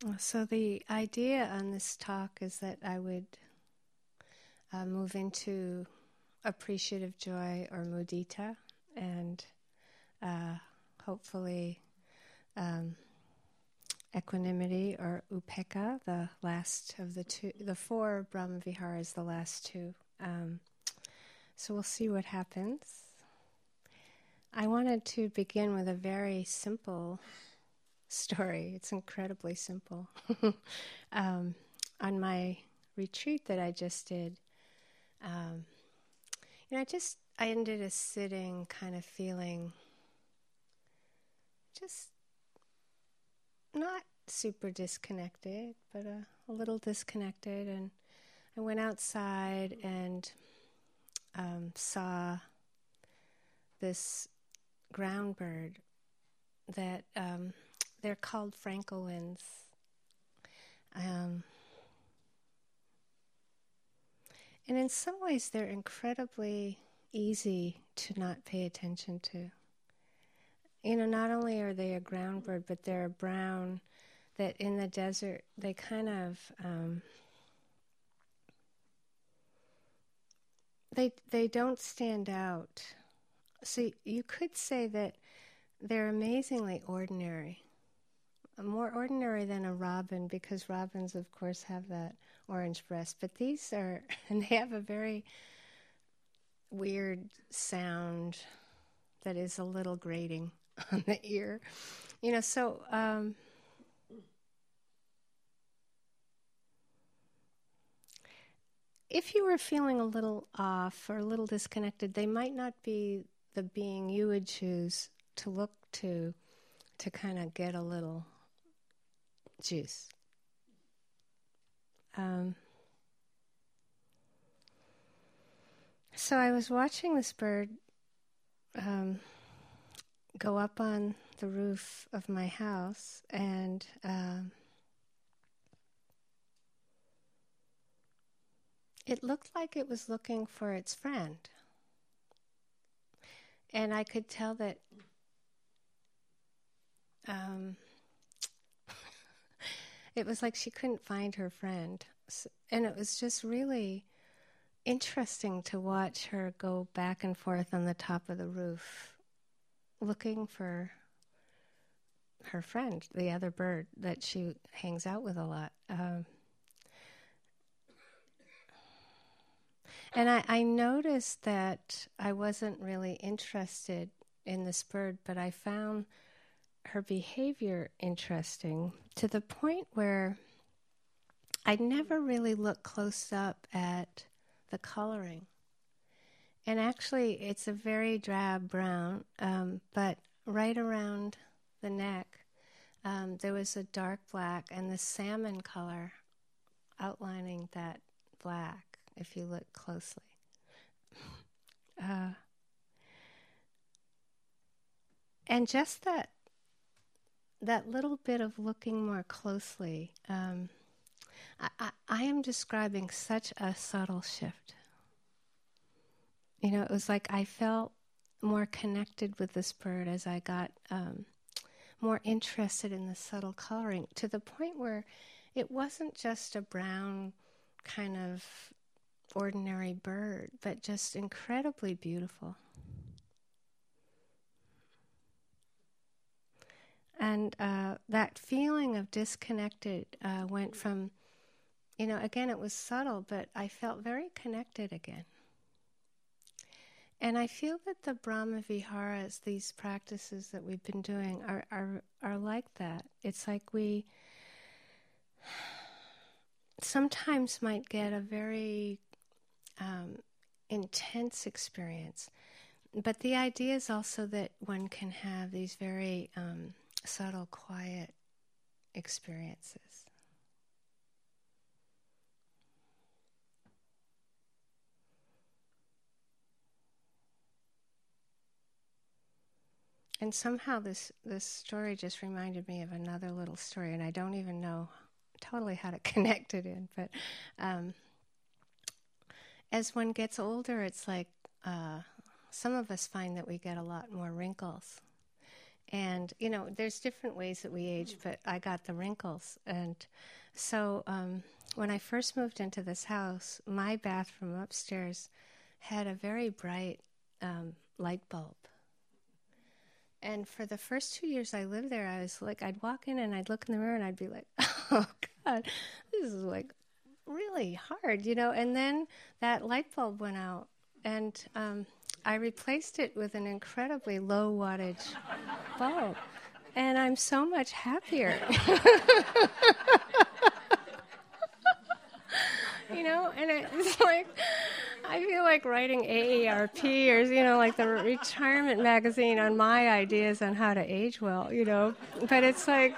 So the idea on this talk is that I would move into appreciative joy or mudita, and hopefully um, equanimity or upekkha, the last of the two. The four Brahmaviharas, the last two. So we'll see what happens. I wanted to begin with a very simple story. It's incredibly simple. On my retreat that I just did, I ended a sitting kind of feeling just not super disconnected, but a little disconnected. And I went outside and saw this ground bird that they're called francolins. And in some ways, they're incredibly easy to not pay attention to. You know, not only are they a ground bird, but they're a brown that in the desert, they kind of, they don't stand out. So you could say that they're amazingly ordinary. More ordinary than a robin, because robins, of course, have that orange breast. But these are, and they have a very weird sound that is a little grating on the ear. You know, so if you were feeling a little off or a little disconnected, they might not be the being you would choose to look to kind of get a little juice. So I was watching this bird go up on the roof of my house, and it looked like it was looking for its friend. And I could tell that it was like she couldn't find her friend. And it was just really interesting to watch her go back and forth on the top of the roof, looking for her friend, the other bird that she hangs out with a lot. And I noticed that I wasn't really interested in this bird, but I found her behavior interesting to the point where I'd never really looked close up at the coloring. And actually, it's a very drab brown, but right around the neck, there was a dark black and the salmon color outlining that black, if you look closely. And just that little bit of looking more closely, I am describing such a subtle shift. You know, it was like I felt more connected with this bird as I got more interested in the subtle coloring, to the point where it wasn't just a brown kind of ordinary bird, but just incredibly beautiful. And that feeling of disconnected went from, you know, again, it was subtle, but I felt very connected again. And I feel that the Brahma Viharas, these practices that we've been doing, are like that. It's like we sometimes might get a very intense experience, but the idea is also that one can have these very subtle, quiet experiences. And somehow this story just reminded me of another little story, and I don't even know totally how to connect it in, but as one gets older, it's like some of us find that we get a lot more wrinkles. And, there's different ways that we age, but I got the wrinkles. And so when I first moved into this house, my bathroom upstairs had a very bright light bulb. And for the first 2 years I lived there, I was like, I'd walk in and I'd look in the mirror and I'd be like, oh, God, this is like really hard, And then that light bulb went out, and I replaced it with an incredibly low wattage bulb. And I'm so much happier. And it's like, I feel like writing AARP or, like the retirement magazine on my ideas on how to age well, But it's like,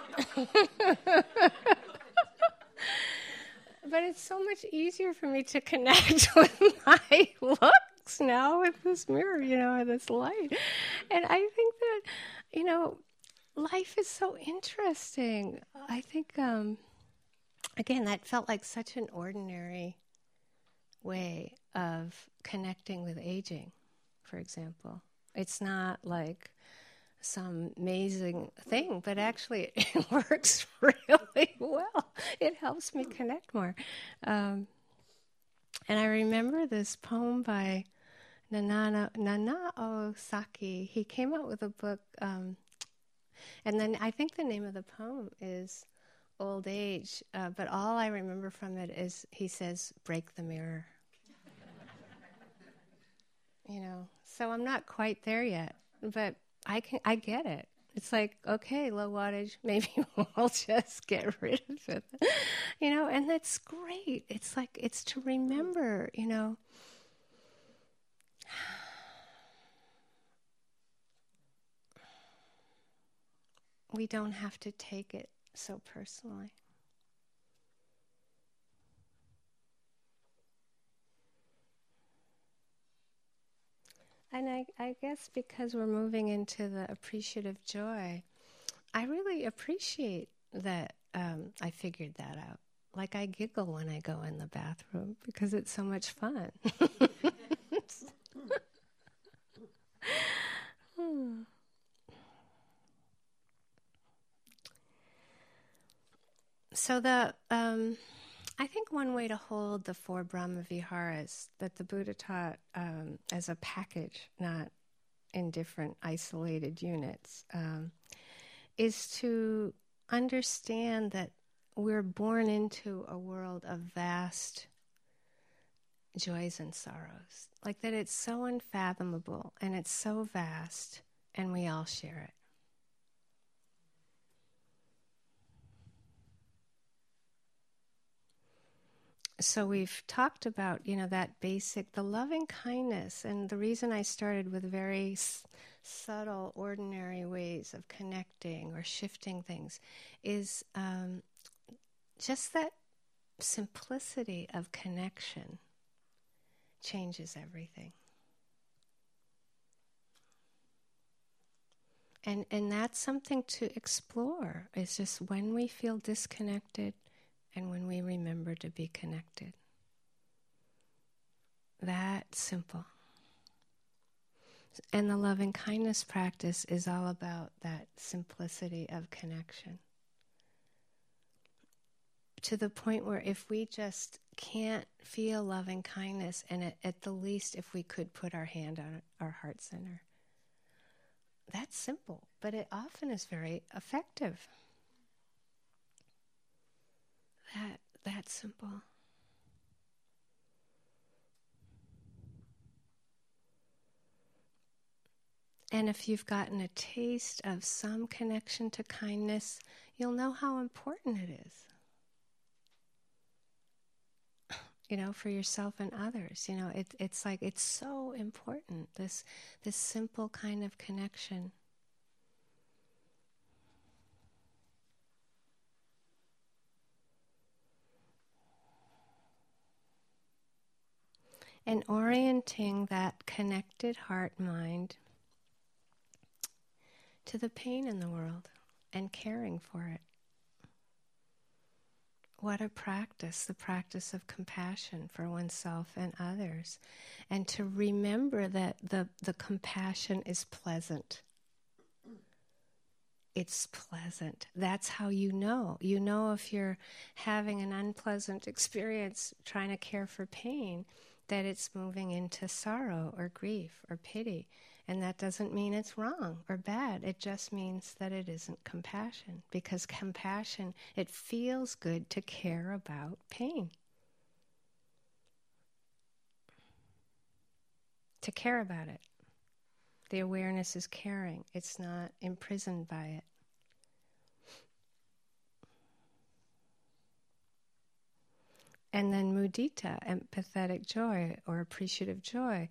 but it's so much easier for me to connect with my looks now with this mirror, and this light. And I think that, life is so interesting. I think, again, that felt like such an ordinary way of connecting with aging, for example. It's not like some amazing thing, but actually it works really well. It helps me connect more. And I remember this poem by Nanao Saki. He came out with a book, and then I think the name of the poem is Old Age, but all I remember from it is he says, break the mirror. So I'm not quite there yet, but I get it. It's like, okay, low wattage, maybe we'll just get rid of it. And that's great. It's like, it's to remember, we don't have to take it so personally. And I guess because we're moving into the appreciative joy, I really appreciate that I figured that out. Like, I giggle when I go in the bathroom because it's so much fun. So I think one way to hold the 4 Brahma Viharas that the Buddha taught as a package, not in different isolated units, is to understand that we're born into a world of vast joys and sorrows. Like that it's so unfathomable and it's so vast, and we all share it. So we've talked about, that basic, the loving kindness, and the reason I started with very subtle, ordinary ways of connecting or shifting things is just that simplicity of connection changes everything. And that's something to explore. It's just when we feel disconnected and when we remember to be connected. That simple. And the loving kindness practice is all about that simplicity of connection. To the point where if we just can't feel loving kindness, and at the least if we could put our hand on our heart center. That's simple, but it often is very effective. That simple. And if you've gotten a taste of some connection to kindness, you'll know how important it is. For yourself and others. It's like it's so important, this simple kind of connection. And orienting that connected heart-mind to the pain in the world and caring for it. What a practice, the practice of compassion for oneself and others. And to remember that the compassion is pleasant. it's pleasant. That's how you know. You know if you're having an unpleasant experience trying to care for pain, that it's moving into sorrow or grief or pity. And that doesn't mean it's wrong or bad. It just means that it isn't compassion. Because compassion, it feels good to care about pain. To care about it. The awareness is caring. It's not imprisoned by it. And then mudita, empathetic joy or appreciative joy,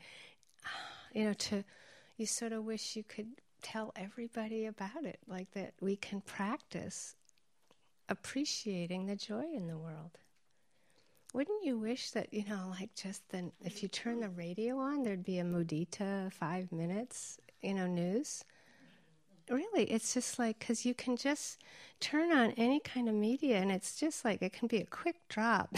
you sort of wish you could tell everybody about it, like that we can practice appreciating the joy in the world. Wouldn't you wish that, just then, if you turn the radio on, there'd be a mudita 5 minutes, news? Really, it's just like, because you can just turn on any kind of media and it's just like, it can be a quick drop.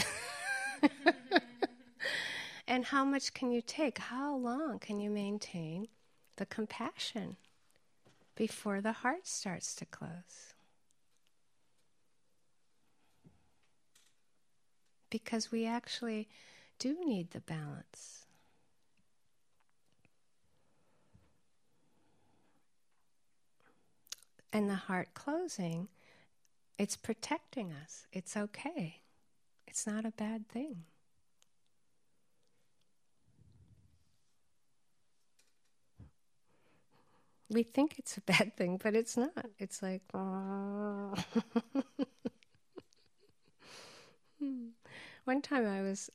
And how much can you take? How long can you maintain the compassion before the heart starts to close? Because we actually do need the balance. And the heart closing, it's protecting us. It's okay. It's not a bad thing. We think it's a bad thing, but it's not. It's like, oh. One time I was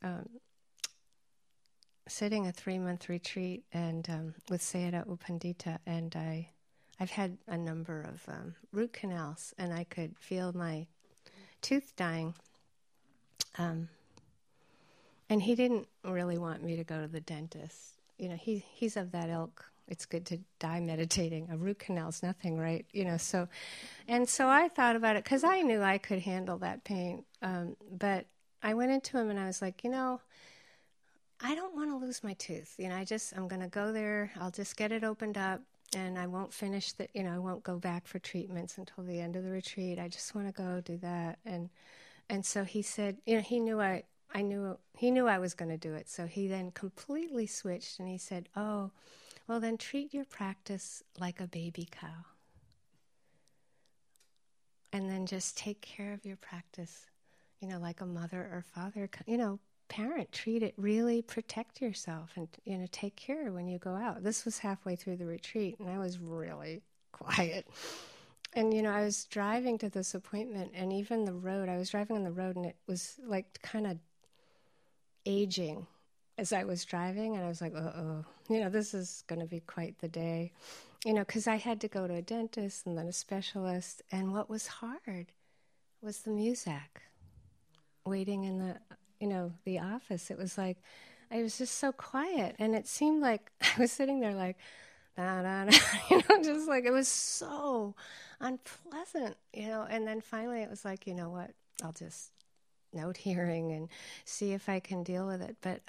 sitting a 3-month retreat and with Sayadaw U Pandita, and I've had a number of root canals, and I could feel my tooth dying. And he didn't really want me to go to the dentist. He's of that ilk. It's good to die meditating. A root canal's nothing, right? So I thought about it because I knew I could handle that pain. But I went into him and I was like, I don't want to lose my tooth. I'm going to go there. I'll just get it opened up, and I won't finish I won't go back for treatments until the end of the retreat. I just want to go do that. And so he said, he knew I was going to do it. So he then completely switched and he said, oh, well then treat your practice like a baby cow. And then just take care of your practice, like a mother or father, parent, treat it, really protect yourself and, take care when you go out. This was halfway through the retreat and I was really quiet. And, I was driving to this appointment and even I was driving on the road and it was like kind of aging as I was driving. And I was like, this is going to be quite the day, because I had to go to a dentist and then a specialist. And what was hard was the music, waiting in the office. It was like, I was just so quiet. And it seemed like I was sitting there like, da, da, da, just like, it was so unpleasant, and then finally it was like, what, I'll just note hearing and see if I can deal with it. But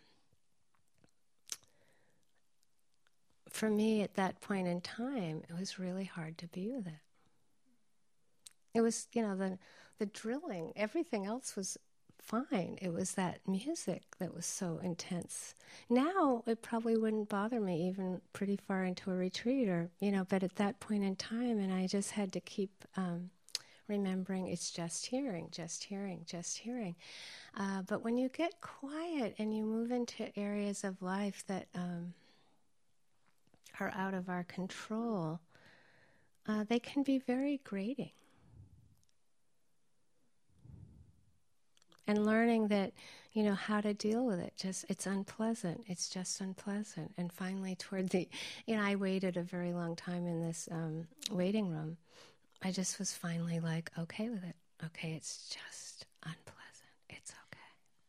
for me at that point in time, it was really hard to be with it. It was, the drilling, everything else was fine. It was that music that was so intense. Now it probably wouldn't bother me even pretty far into a retreat or, but at that point in time, and I just had to keep remembering it's just hearing, just hearing, just hearing. But when you get quiet and you move into areas of life that are out of our control, they can be very grating. And learning that, how to deal with it. It's unpleasant. It's just unpleasant. And finally toward I waited a very long time in this waiting room. I just was finally like, okay with it. Okay, it's just unpleasant. It's okay.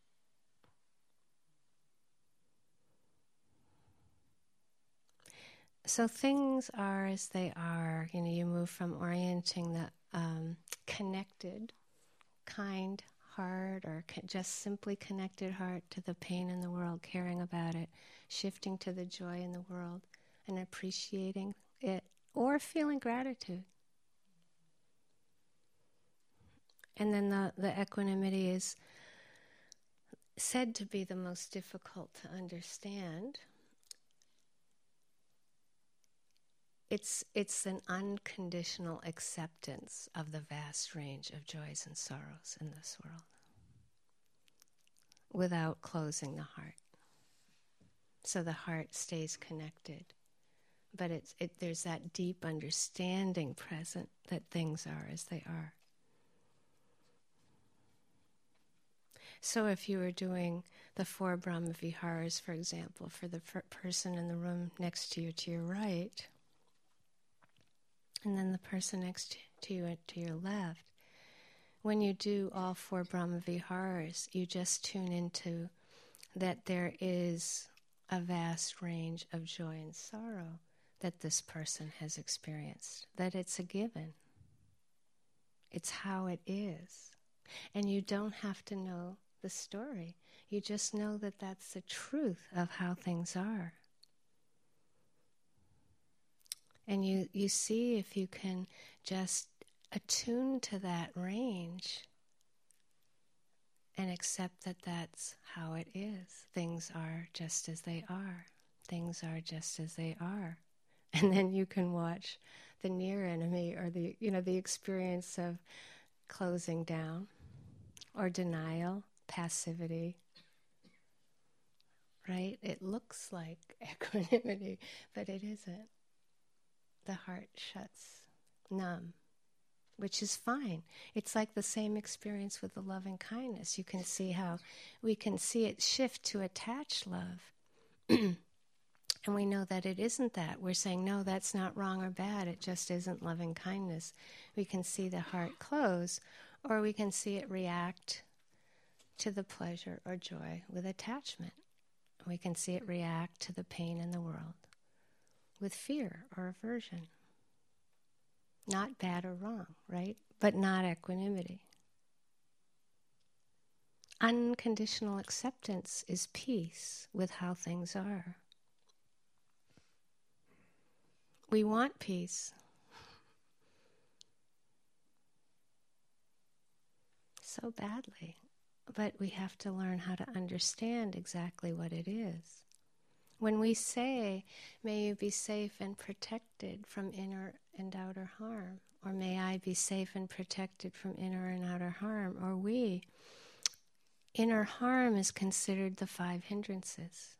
So things are as they are. You move from orienting the connected, kind heart or just simply connected heart to the pain in the world, caring about it, shifting to the joy in the world and appreciating it or feeling gratitude. And then the equanimity is said to be the most difficult to understand. It's an unconditional acceptance of the vast range of joys and sorrows in this world without closing the heart. So the heart stays connected. But there's that deep understanding present that things are as they are. So if you were doing the 4 Brahma Viharas, for example, for the person in the room next to you to your right, and then the person next to you to your left, when you do all 4 Brahma Viharas, you just tune into that there is a vast range of joy and sorrow that this person has experienced, that it's a given. It's how it is. And you don't have to know the story. You just know that that's the truth of how things are. And you see if you can just attune to that range and accept that that's how it is. Things are just as they are. Things are just as they are. And then you can watch the near enemy or the experience of closing down or denial, passivity, right? It looks like equanimity, but it isn't. The heart shuts numb, which is fine. It's like the same experience with the loving kindness. You can see how we can see it shift to attached love. And we know that it isn't that. We're saying, no, that's not wrong or bad. It just isn't loving kindness. We can see the heart close, or we can see it react to the pleasure or joy with attachment. We can see it react to the pain in the world with fear or aversion. Not bad or wrong, right? But not equanimity. Unconditional acceptance is peace with how things are. We want peace. So badly. But we have to learn how to understand exactly what it is. When we say, may you be safe and protected from inner and outer harm, or may I be safe and protected from inner and outer harm, or inner harm is considered the 5 hindrances.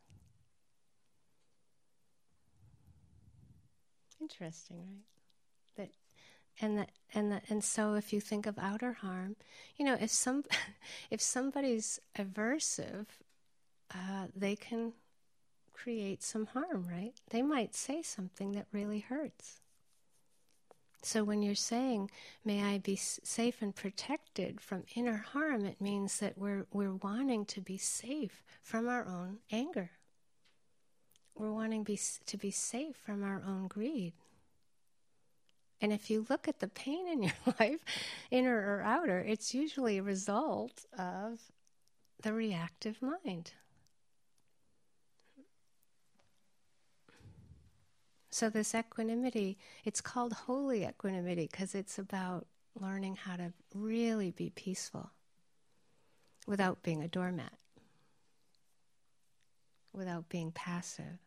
Interesting, right? And so if you think of outer harm, if somebody's aversive, they can create some harm, right? They might say something that really hurts. So when you're saying, may I be safe and protected from inner harm, it means that we're wanting to be safe from our own anger. We're wanting to be safe from our own greed. And if you look at the pain in your life, inner or outer, it's usually a result of the reactive mind. So this equanimity, it's called holy equanimity because it's about learning how to really be peaceful without being a doormat, without being passive.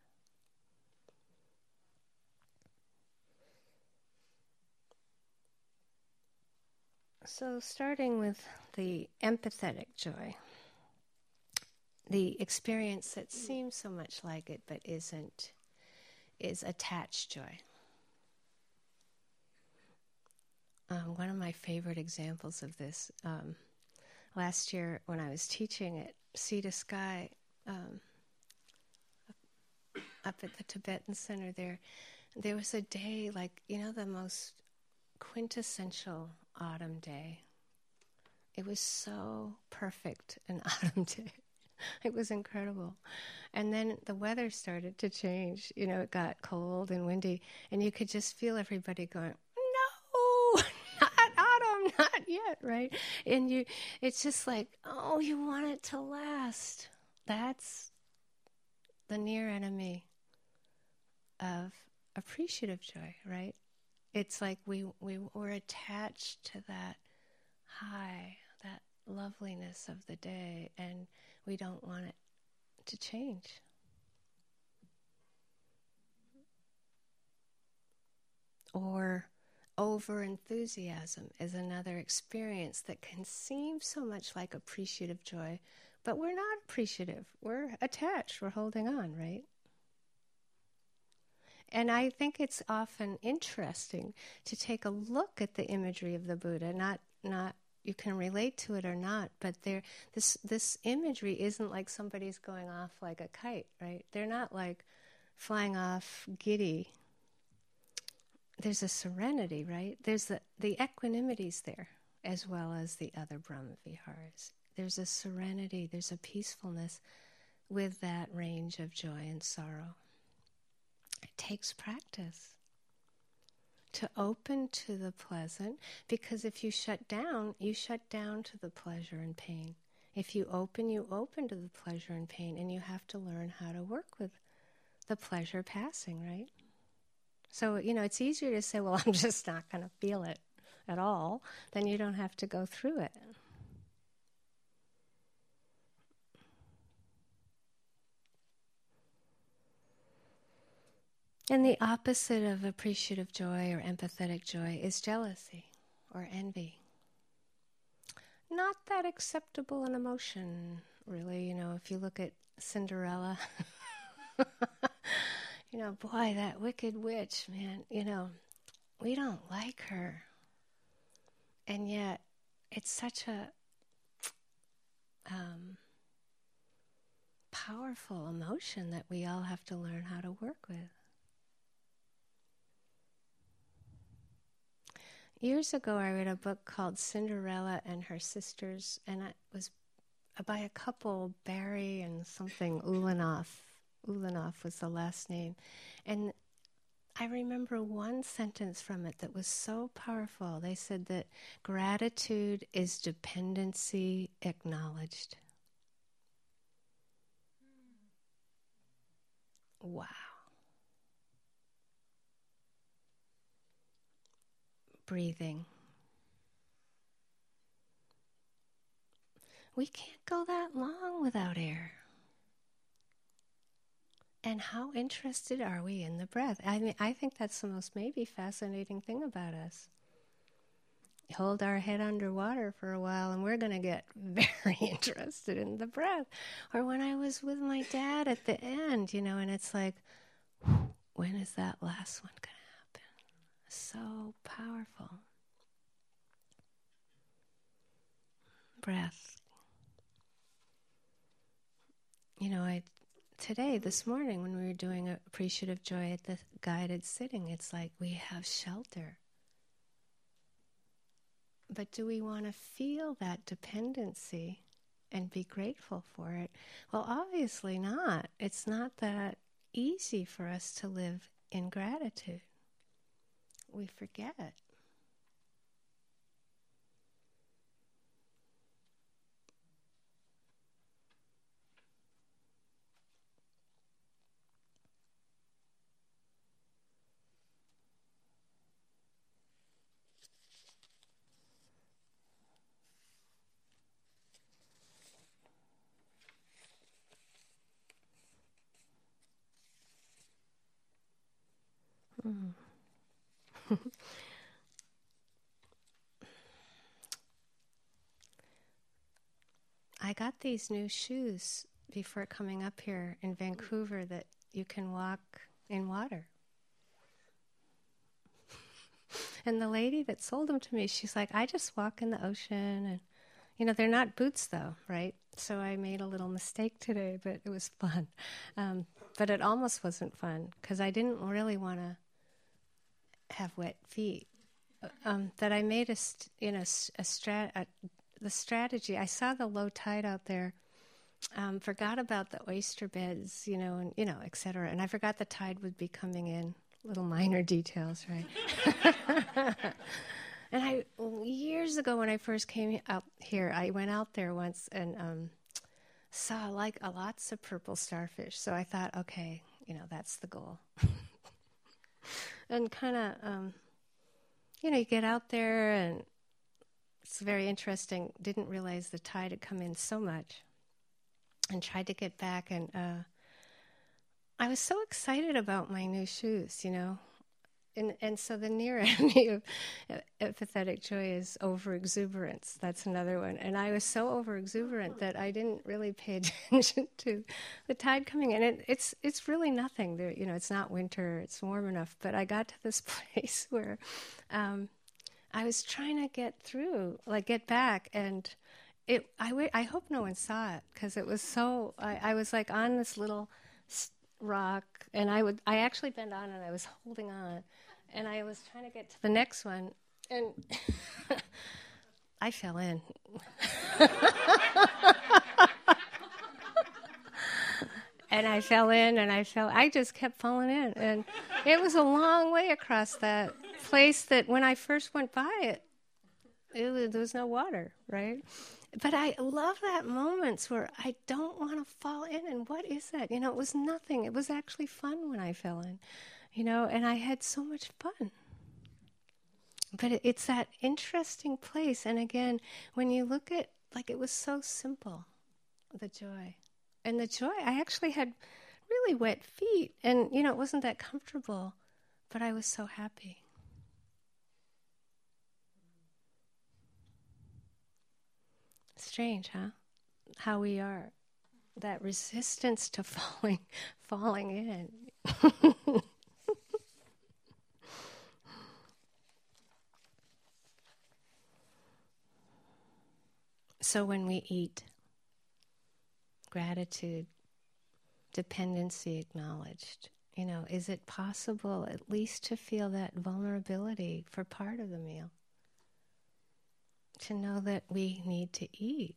So starting with the empathetic joy, the experience that seems so much like it but isn't, is attached joy. One of my favorite examples of this, last year when I was teaching at Sea to Sky, up at the Tibetan Center there was a day the most quintessential autumn day. It was so perfect an autumn day. It was incredible. And then the weather started to change. It got cold and windy, and you could just feel everybody going, no, not autumn, not yet, right? And it's just like, oh, you want it to last. That's the near enemy of appreciative joy, right? It's like we're attached to that high loveliness of the day, and we don't want it to change. Or over-enthusiasm is another experience that can seem so much like appreciative joy, but we're not appreciative. We're attached. We're holding on, right? And I think it's often interesting to take a look at the imagery of the Buddha, not you can relate to it or not, but this imagery isn't like somebody's going off like a kite, right? They're not like flying off giddy. There's a serenity, right? There's the equanimity's there, as well as the other Brahma Viharas. There's a serenity, there's a peacefulness with that range of joy and sorrow. It takes practice to open to the pleasant, because if you shut down to the pleasure and pain. If you open to the pleasure and pain, and you have to learn how to work with the pleasure passing, right? So, it's easier to say, well, I'm just not going to feel it at all, then you don't have to go through it. And the opposite of appreciative joy or empathetic joy is jealousy or envy. Not that acceptable an emotion, really. If you look at Cinderella, boy, that wicked witch, man, we don't like her. And yet, it's such a powerful emotion that we all have to learn how to work with. Years ago, I read a book called Cinderella and Her Sisters, and it was by a couple, Barry and something Ulanoff. Ulanoff was the last name. And I remember one sentence from it that was so powerful. They said that gratitude is dependency acknowledged. Wow. Breathing. We can't go that long without air. And how interested are we in the breath? I think that's the most maybe fascinating thing about us. Hold our head underwater for a while and we're going to get very interested in the breath. Or when I was with my dad at the end, and it's like, when is that last one going to happen? So powerful. Breath. This morning when we were doing appreciative joy at the guided sitting, it's like we have shelter. But do we want to feel that dependency and be grateful for it? Well, obviously not. It's not that easy for us to live in gratitude. We forget it. I got these new shoes before coming up here in Vancouver that you can walk in water. And the lady that sold them to me, she's like, I just walk in the ocean. And, they're not boots though, right? So I made a little mistake today, but it was fun. But it almost wasn't fun because I didn't really want to have wet feet. That I made the strategy. I saw the low tide out there, forgot about the oyster beds, and et cetera. And I forgot the tide would be coming in. Little minor details, right? And years ago when I first came out here, I went out there once and saw like lots of purple starfish. So I thought, okay, that's the goal. And kind of, you get out there and it's very interesting. Didn't realize the tide had come in so much, and tried to get back. And I was so excited about my new shoes, And so the near enemy of empathetic joy is overexuberance. That's another one. And I was so overexuberant that I didn't really pay attention to the tide coming in. And it's really nothing. There, it's not winter. It's warm enough. But I got to this place where I was trying to get back, and I hope no one saw it, because it was so. I was like on this little rock, and I actually bent on, and I was holding on, and I was trying to get to the next one, and I fell in. And I fell in, and I just kept falling in, and it was a long way across that place that when I first went by there was no water, right? But I love that moments where I don't want to fall in, and what is that? It was nothing. It was actually fun when I fell in, and I had so much fun. But it's that interesting place, and again, when you look at, it was so simple, the joy. And the joy, I actually had really wet feet, and, it wasn't that comfortable, but I was so happy. Strange, huh? How we are. That resistance to falling in. So when we eat, gratitude, dependency acknowledged, is it possible at least to feel that vulnerability for part of the meal? To know that we need to eat.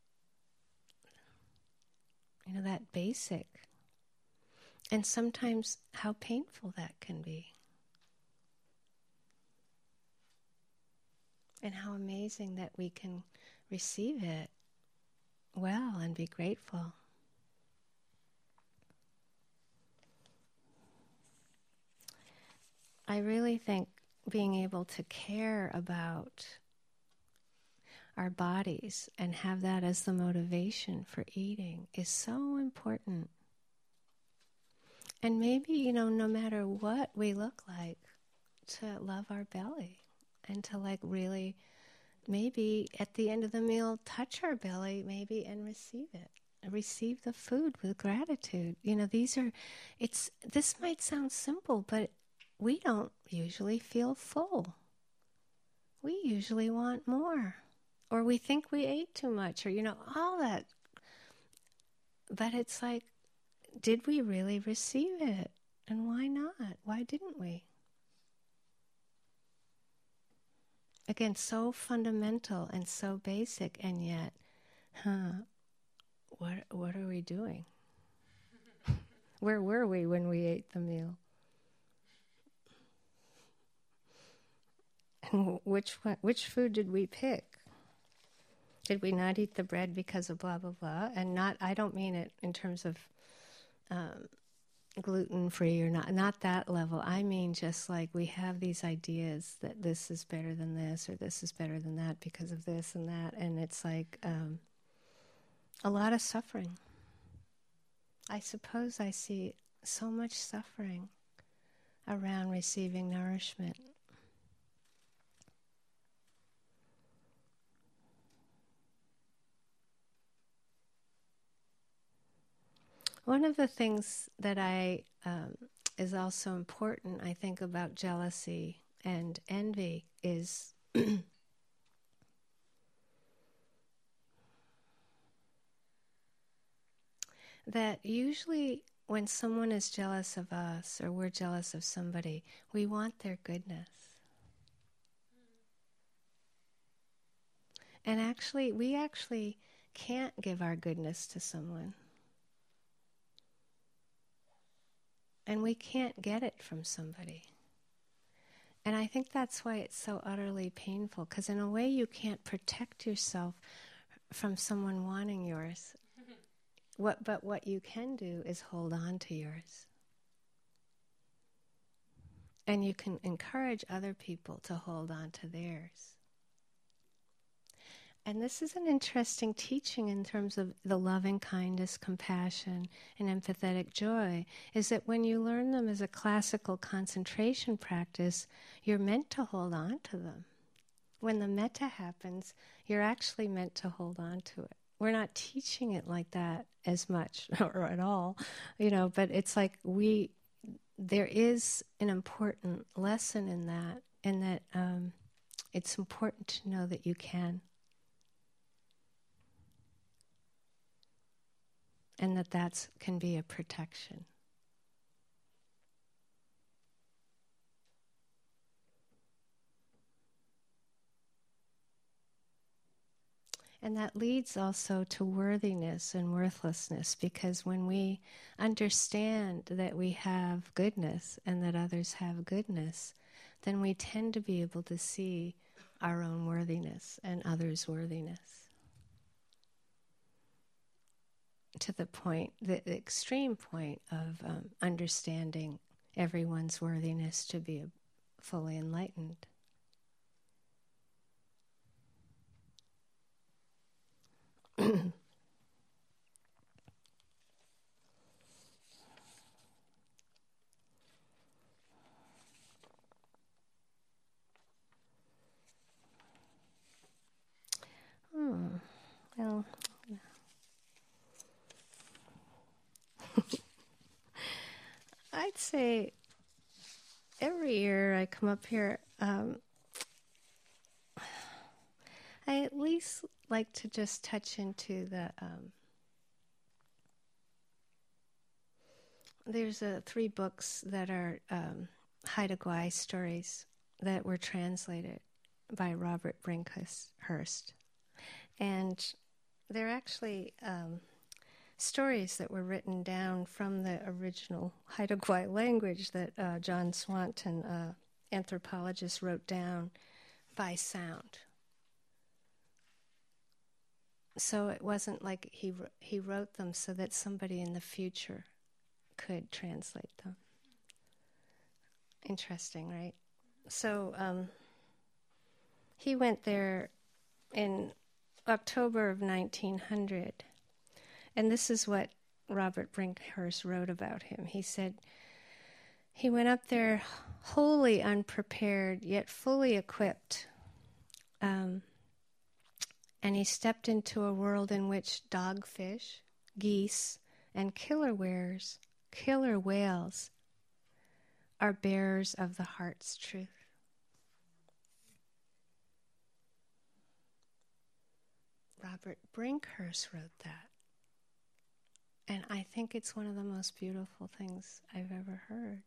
That basic. And sometimes how painful that can be. And how amazing that we can receive it well and be grateful. I really think being able to care about our bodies and have that as the motivation for eating is so important. And maybe, no matter what we look like, to love our belly and to really, maybe at the end of the meal, touch our belly maybe and receive it. Receive the food with gratitude. This might sound simple, but we don't usually feel full. We usually want more. Or we think we ate too much, or, all that. But it's like, did we really receive it? And why not? Why didn't we? Again, so fundamental and so basic, and yet, what are we doing? Where were we when we ate the meal? And which food did we pick? Did we not eat the bread because of blah, blah, blah? And I don't mean it in terms of gluten-free or not that level. I mean just like we have these ideas that this is better than this or this is better than that because of this and that. And it's like a lot of suffering. I suppose I see so much suffering around receiving nourishment. One of the things that is also important, I think, about jealousy and envy is that usually when someone is jealous of us or we're jealous of somebody, we want their goodness. And we actually can't give our goodness to someone. And we can't get it from somebody. And I think that's why it's so utterly painful, because in a way you can't protect yourself from someone wanting yours. But what you can do is hold on to yours. And you can encourage other people to hold on to theirs. And this is an interesting teaching in terms of the loving kindness, compassion, and empathetic joy, is that when you learn them as a classical concentration practice, you're meant to hold on to them. When the metta happens, you're actually meant to hold on to it. We're not teaching it like that as much or at all, but it's like there is an important lesson in that it's important to know that you can. And that can be a protection. And that leads also to worthiness and worthlessness, because when we understand that we have goodness and that others have goodness, then we tend to be able to see our own worthiness and others' worthiness. To the point, the extreme point of understanding everyone's worthiness to be fully enlightened. Well, I'd say every year I come up here, I at least like to just touch into the, there's 3 books that are Haida Gwaii stories that were translated by Robert Brinkhurst. And they're actually stories that were written down from the original Haida Gwaii language that John Swanton, anthropologist, wrote down by sound. So it wasn't like he wrote them so that somebody in the future could translate them. Interesting, right? So he went there in October of 1900, and this is what Robert Brinkhurst wrote about him. He said, he went up there wholly unprepared, yet fully equipped, and he stepped into a world in which dogfish, geese, and killer whales are bearers of the heart's truth. Robert Brinkhurst wrote that. And I think it's one of the most beautiful things I've ever heard.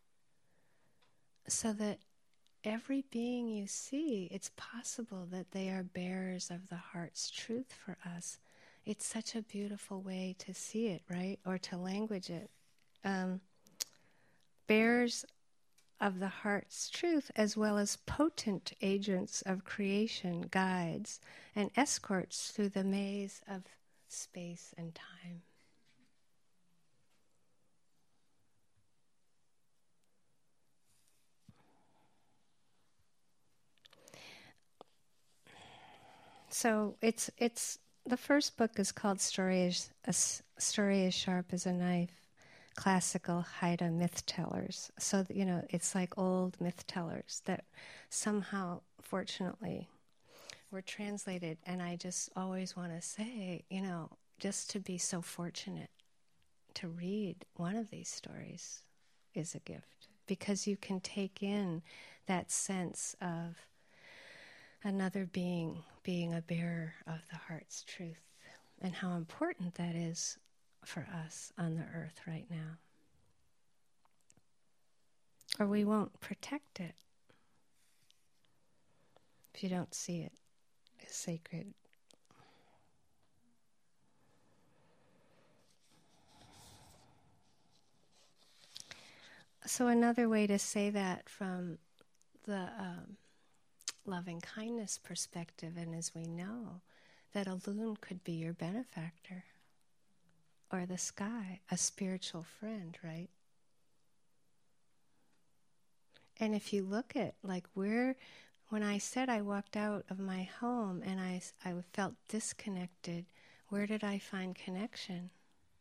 So that every being you see, it's possible that they are bearers of the heart's truth for us. It's such a beautiful way to see it, right? Or to language it. Bearers of the heart's truth, as well as potent agents of creation, guides, and escorts through the maze of space and time. So it's the first book is called Story is Sharp as a Knife, Classical Haida Myth Tellers. So, it's like old myth tellers that somehow, fortunately, were translated. And I just always want to say, just to be so fortunate to read one of these stories is a gift, because you can take in that sense of another being a bearer of the heart's truth, and how important that is for us on the earth right now. Or we won't protect it if you don't see it as sacred. So another way to say that from the loving kindness perspective, and as we know, that a loon could be your benefactor, or the sky, a spiritual friend, right? And if you look at, like, where when I said I walked out of my home and I felt disconnected, where did I find connection?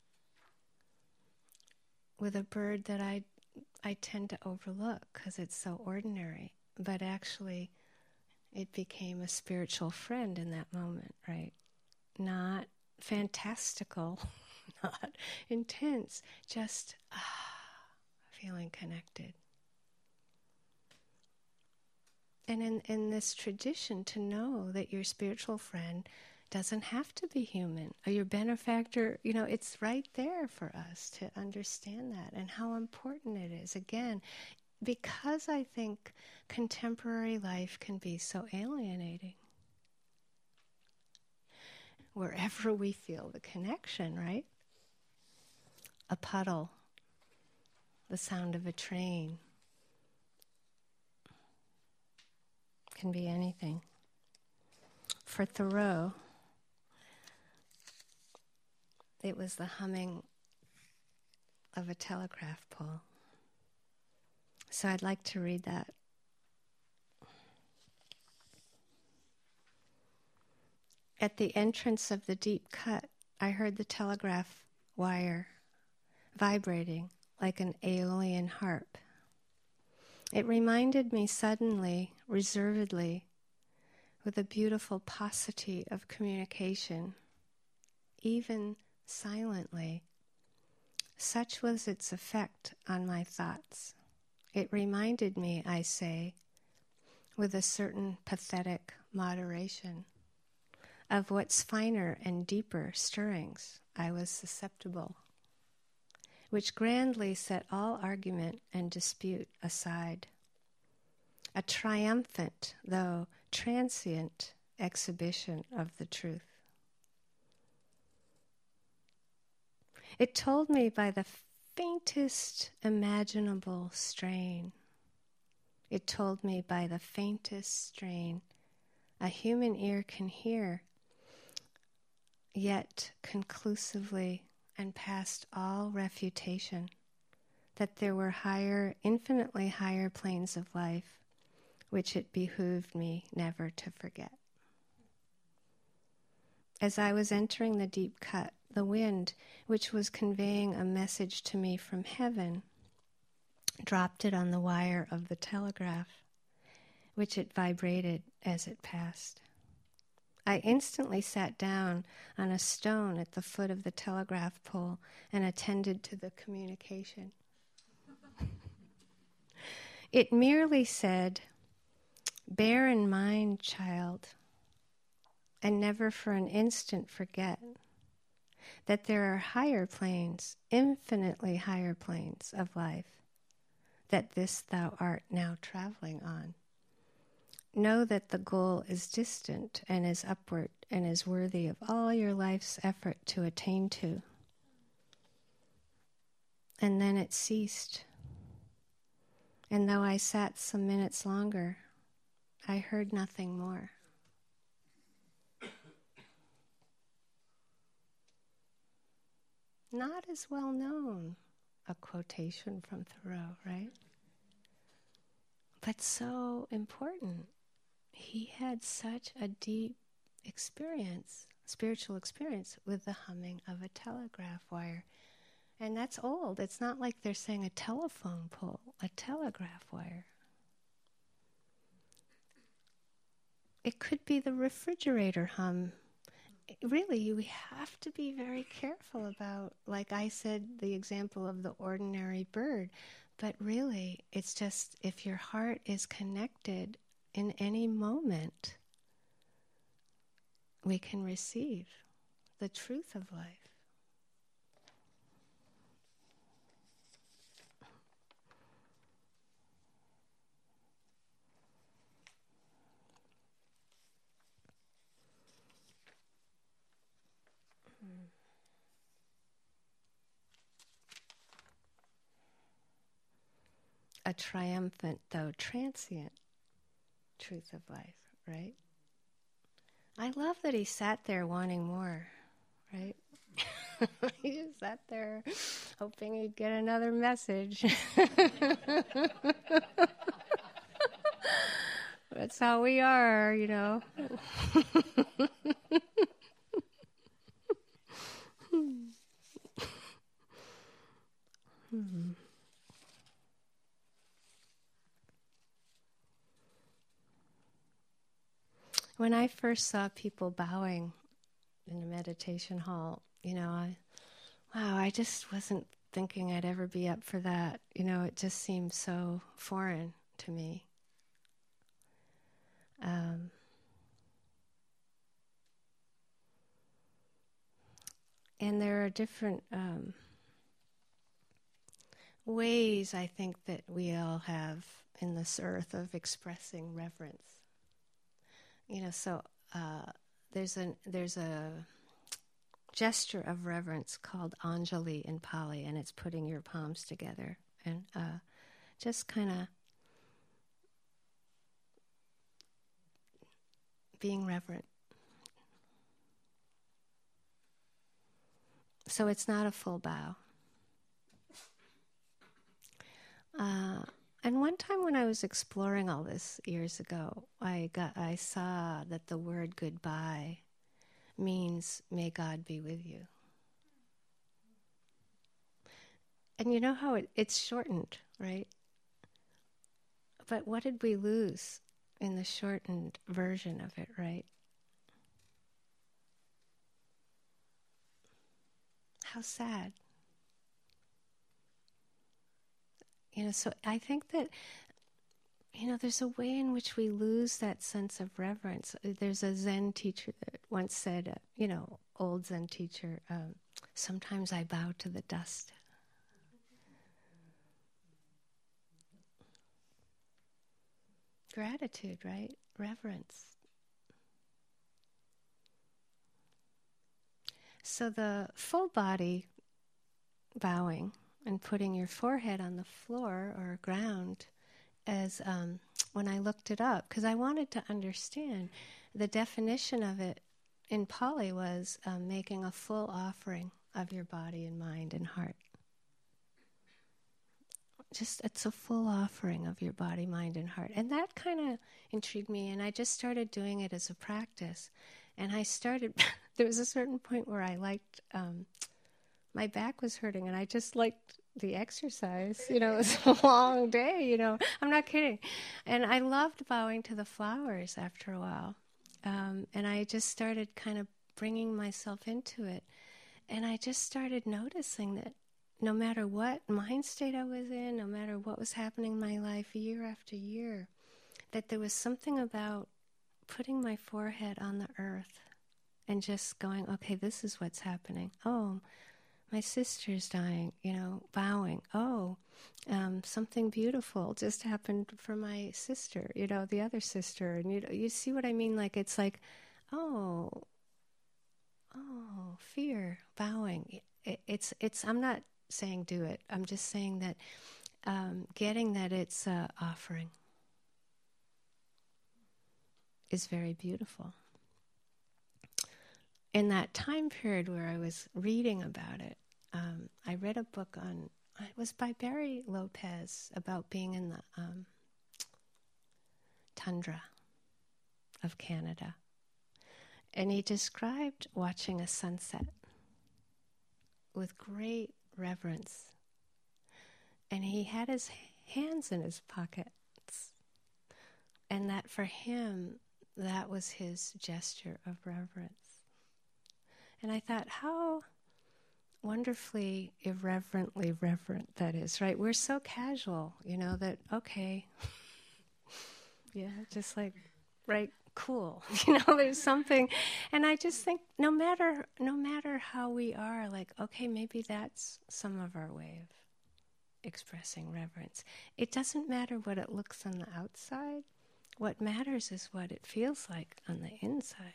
With a bird that I tend to overlook because it's so ordinary. But actually, it became a spiritual friend in that moment, right? Not fantastical, not intense, just feeling connected. And in this tradition, to know that your spiritual friend doesn't have to be human, or your benefactor, it's right there for us to understand that and how important it is. Again, because I think contemporary life can be so alienating. Wherever we feel the connection, right? A puddle, the sound of a train, can be anything. For Thoreau, it was the humming of a telegraph pole. So I'd like to read that. At the entrance of the deep cut, I heard the telegraph wire vibrating like an aeolian harp. It reminded me suddenly, reservedly, with a beautiful paucity of communication, even silently. Such was its effect on my thoughts. It reminded me, I say, with a certain pathetic moderation, of what's finer and deeper stirrings I was susceptible, which grandly set all argument and dispute aside. A triumphant, though transient, exhibition of the truth. It told me by the faintest imaginable strain. It told me by the faintest strain a human ear can hear, yet conclusively and past all refutation, that there were higher, infinitely higher planes of life, which it behooved me never to forget. As I was entering the deep cut, the wind, which was conveying a message to me from heaven, dropped it on the wire of the telegraph, which it vibrated as it passed. I instantly sat down on a stone at the foot of the telegraph pole and attended to the communication. It merely said, "Bear in mind, child, and never for an instant forget that there are higher planes, infinitely higher planes of life, that this thou art now traveling on. Know that the goal is distant and is upward and is worthy of all your life's effort to attain to." And then it ceased. And though I sat some minutes longer, I heard nothing more. Not as well known, a quotation from Thoreau, right? But so important. He had such a deep experience, spiritual experience, with the humming of a telegraph wire. And that's old. It's not like they're saying a telephone pole, a telegraph wire. It could be the refrigerator hum. Really, we have to be very careful about, like I said, the example of the ordinary bird. But really, it's just if your heart is connected in any moment, we can receive the truth of life. A triumphant, though transient, truth of life, right? I love that he sat there wanting more, right? He just sat there hoping he'd get another message. That's how we are, you know. When I first saw people bowing in a meditation hall, you know, I just wasn't thinking I'd ever be up for that. You know, it just seemed so foreign to me. And there are different ways, I think, that we all have in this earth of expressing reverence. You know, so there's a gesture of reverence called Anjali in Pali, and it's putting your palms together and just kind of being reverent. So it's not a full bow. And one time when I was exploring all this years ago, I saw that the word goodbye means may God be with you. And you know how it's shortened, right? But what did we lose in the shortened version of it, right? How sad. You know, so I think that, you know, there's a way in which we lose that sense of reverence. There's a Zen teacher that once said, you know, old Zen teacher, sometimes I bow to the dust. Gratitude, right? Reverence. So the full body bowing and putting your forehead on the floor or ground, as when I looked it up, because I wanted to understand, the definition of it in Pali was making a full offering of your body and mind and heart. Just, it's a full offering of your body, mind, and heart. And that kind of intrigued me, and I just started doing it as a practice. And I started, there was a certain point where I liked, my back was hurting, and I just liked the exercise. You know, it was a long day, you know. I'm not kidding. And I loved bowing to the flowers after a while. And I just started kind of bringing myself into it. And I just started noticing that no matter what mind state I was in, no matter what was happening in my life year after year, that there was something about putting my forehead on the earth and just going, okay, this is what's happening. Oh, my sister's dying, you know, bowing. Oh, something beautiful just happened for my sister, you know, the other sister. And you see what I mean? Like, it's like, oh, fear, bowing. It's. I'm not saying do it. I'm just saying that getting that it's offering is very beautiful. In that time period where I was reading about it, I read a book on, it was by Barry Lopez, about being in the tundra of Canada. And he described watching a sunset with great reverence. And he had his hands in his pockets. And that for him, that was his gesture of reverence. And I thought, how wonderfully irreverently reverent that is, right? We're so casual, you know, that, okay, yeah, just like, right, cool. You know, there's something. And I just think no matter how we are, like, okay, maybe that's some of our way of expressing reverence. It doesn't matter what it looks on the outside. What matters is what it feels like on the inside.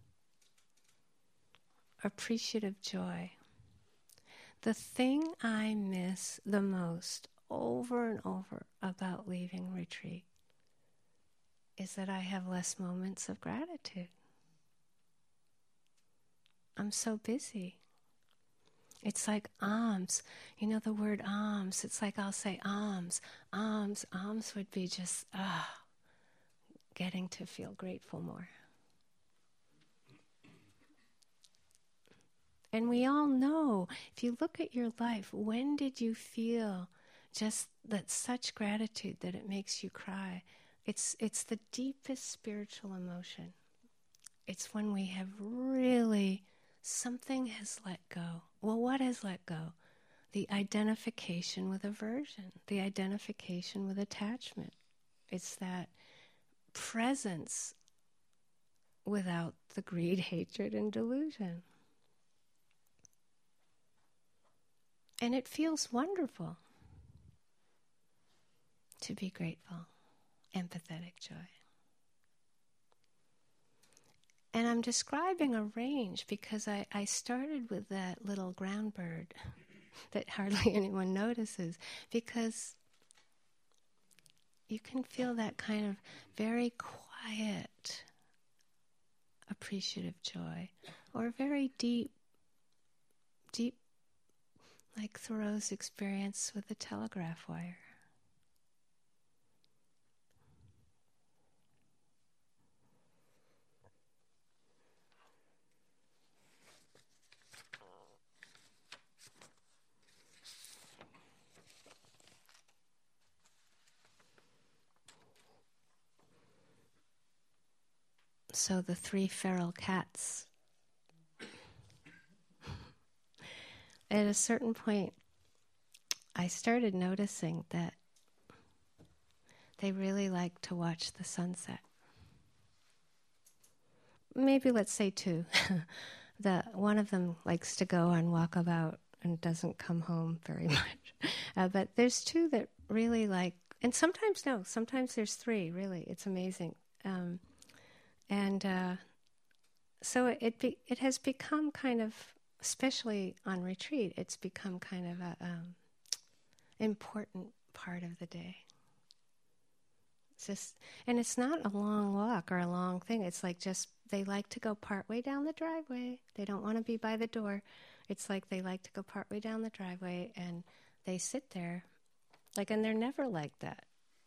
Appreciative joy. The thing I miss the most over and over about leaving retreat is that I have less moments of gratitude. I'm so busy. It's like alms. You know the word alms. It's like I'll say alms. Alms would be just, getting to feel grateful more. And we all know, if you look at your life, when did you feel just that such gratitude that it makes you cry? It's the deepest spiritual emotion. It's when we have really, something has let go. Well, what has let go? The identification with aversion, the identification with attachment. It's that presence without the greed, hatred, and delusion. And it feels wonderful to be grateful, empathetic joy. And I'm describing a range because I started with that little ground bird that hardly anyone notices, because you can feel that kind of very quiet, appreciative joy, or very deep, like Thoreau's experience with the telegraph wire. So the 3 feral cats. At a certain point, I started noticing that they really like to watch the sunset. Maybe let's say 2. One of them likes to go on walkabout and doesn't come home very much. But there's 2 that really like, and sometimes no, sometimes there's 3, really. It's amazing. So it has become kind of, especially on retreat, it's become kind of a important part of the day. It's just, and it's not a long walk or a long thing. It's like just, they like to go partway down the driveway. They don't want to be by the door. It's like they like to go partway down the driveway and they sit there, like, and they're never like that.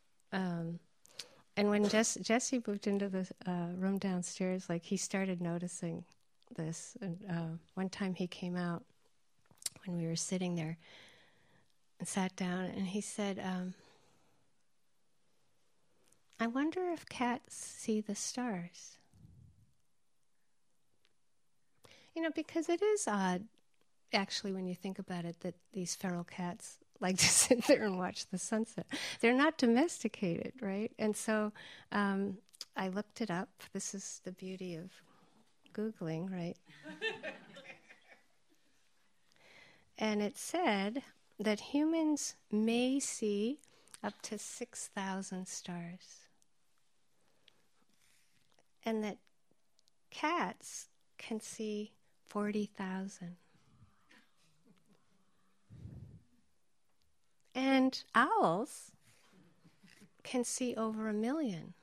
And when Jesse moved into the room downstairs, like, he started noticing this. And one time he came out when we were sitting there and sat down, and he said, I wonder if cats see the stars. Because it is odd, actually, when you think about it, that these feral cats like to sit there and watch the sunset. They're not domesticated, right? And so I looked it up. This is the beauty of Googling, right? And it said that humans may see up to 6,000 stars. And that cats can see 40,000. And owls can see over 1 million.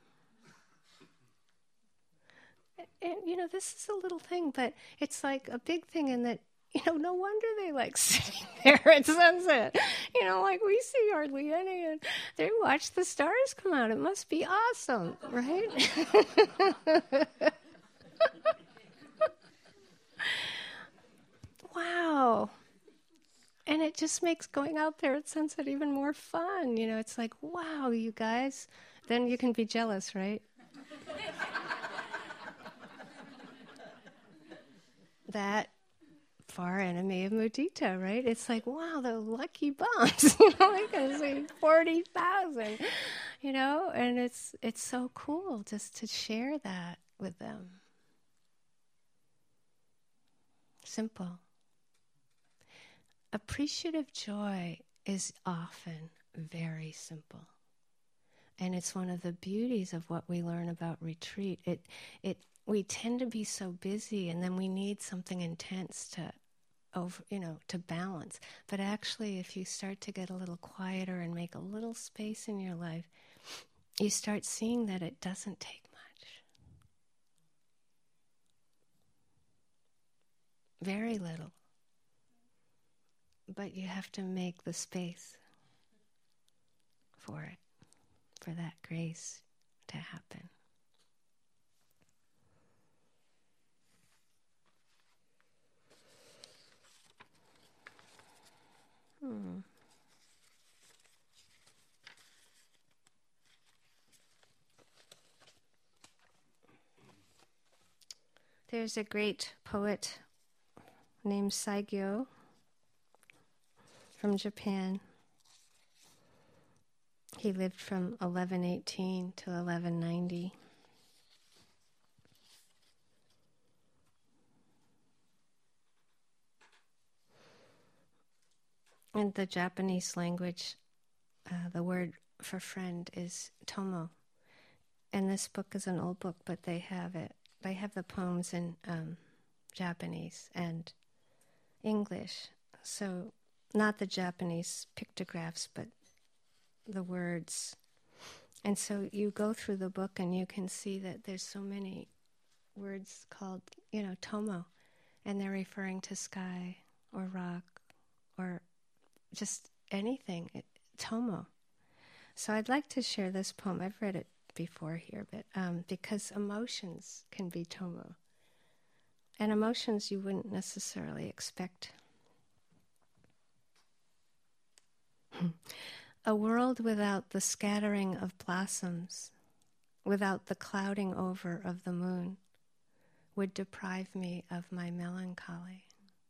And, this is a little thing, but it's like a big thing in that, no wonder they like sitting there at sunset. Like, we see hardly any, and they watch the stars come out. It must be awesome, right? Wow. And it just makes going out there at sunset even more fun. It's like, wow, you guys. Then you can be jealous, right? That far enemy of mudita, right? It's like, wow, the lucky bums. They can see 40,000, and it's so cool just to share that with them. Simple. Appreciative joy is often very simple. And it's one of the beauties of what we learn about retreat. We tend to be so busy, and then we need something intense to balance. But actually, if you start to get a little quieter and make a little space in your life, you start seeing that it doesn't take much. Very little. But you have to make the space for it, for that grace to happen. There's a great poet named Saigyo from Japan. He lived from 1118 to 1190. In the Japanese language, the word for friend is tomo. And this book is an old book, but they have it. They have the poems in Japanese and English. So not the Japanese pictographs, but the words. And so you go through the book and you can see that there's so many words called, tomo. And they're referring to sky or rock or just anything, tomo. So I'd like to share this poem. I've read it before here, but because emotions can be tomo. And emotions you wouldn't necessarily expect. A world without the scattering of blossoms, without the clouding over of the moon, would deprive me of my melancholy.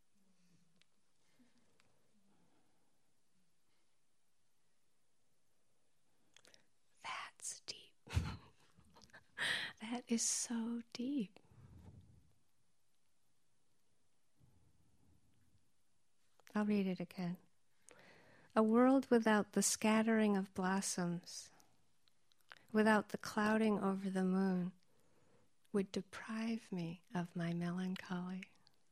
That's deep. That is so deep. I'll read it again. A world without the scattering of blossoms, without the clouding over the moon, would deprive me of my melancholy.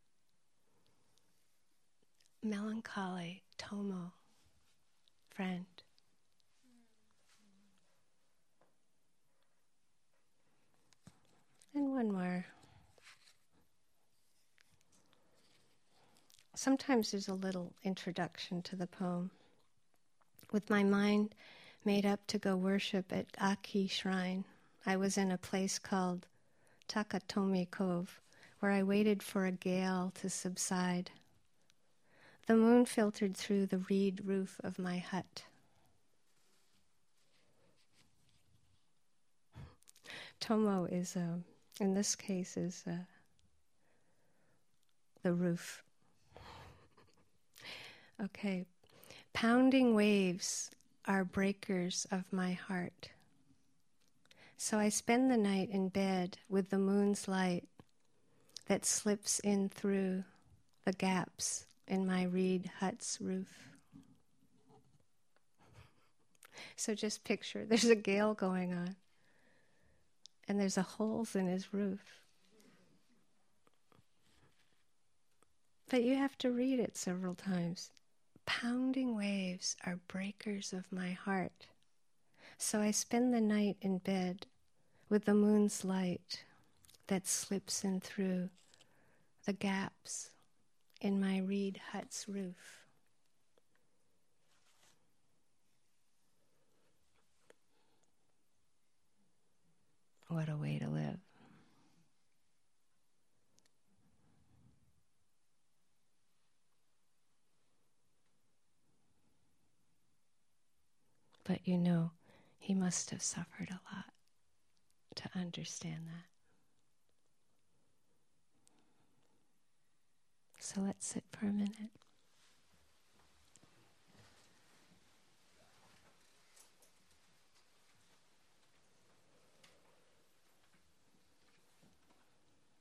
Melancholy, tomo, friend. And one more. Sometimes there's a little introduction to the poem. With my mind made up to go worship at Aki Shrine, I was in a place called Takatomi Cove, where I waited for a gale to subside. The moon filtered through the reed roof of my hut. Tomo is, in this case, is the roof. Okay. Pounding waves are breakers of my heart. So I spend the night in bed with the moon's light that slips in through the gaps in my reed hut's roof. So just picture, there's a gale going on, and there's a holes in his roof. But you have to read it several times. Pounding waves are breakers of my heart. So I spend the night in bed with the moon's light that slips in through the gaps in my reed hut's roof. What a way to live. But he must have suffered a lot to understand that. So let's sit for a minute.